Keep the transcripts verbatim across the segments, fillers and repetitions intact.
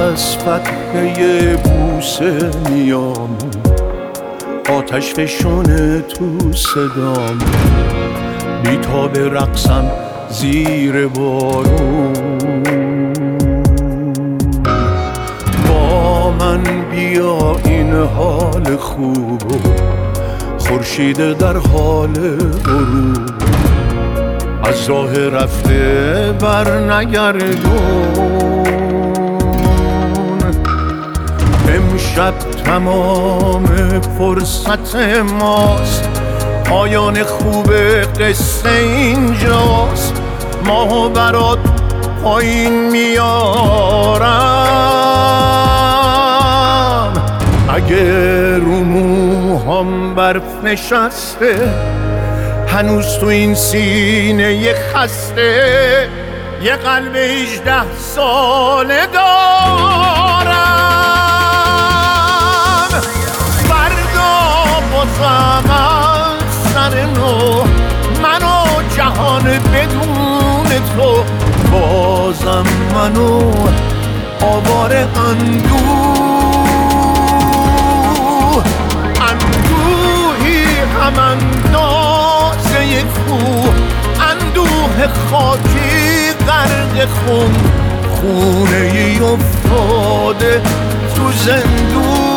از فتحه بوسه میام، آتش فشونه تو صدام، بیتاب رقصم زیر بارون. با من بیا این حال خوبو، خورشید در حال غروب، از راه رفته بر نگردون. امشب تمام فرصت ماست، پایان خوب قصه اینجاست. ماهو برات پایین میارم، اگه رو موهام برف نشسته، هنوز تو این سینه یه خسته یه قلب هجده ساله دارم. فردا بازم از سر نو، منو جهان بدون تو، بازم منو آواره اندوه. اندوهی هم اندازه کوه، اندوه خاکی غرق خون، خونه ای افتاده تو زندون.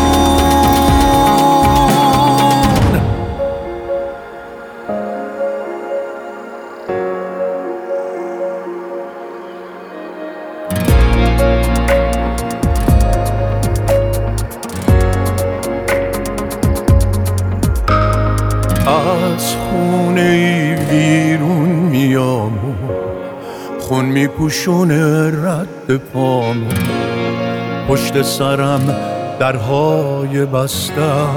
از خونه ای بیرون میام، خون میپوشونه رد پام، پشت سرم درهای بسته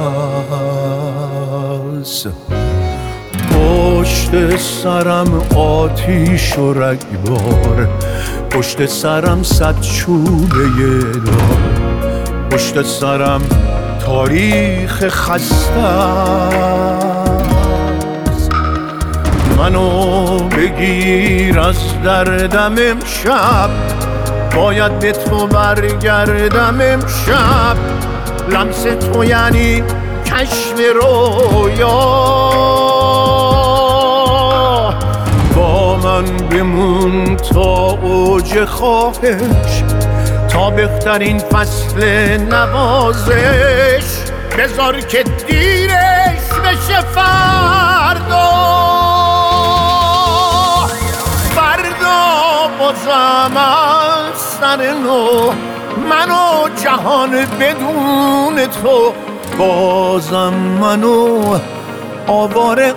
است، پشت سرم آتیش و رگبار، پشت سرم صد چوبه دار، پشت سرم تاریخ خسته. منو بگیر از دردم امشب، باید به تو برگردم امشب. لمس تو یعنی کشف رویا، با من بمون تا اوج خواهش، تا بهترین فصل نوازش. بذار که دیرش بشه فردا، بازم از سر نو، منو جهان بدون تو، بازم منو آواره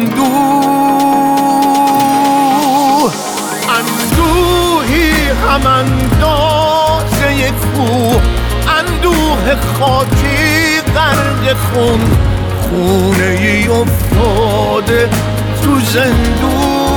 اندوه. اندوهی هم اندازه کوه، اندوه خاکی غرق خون، خونه ای افتاده تو زندون.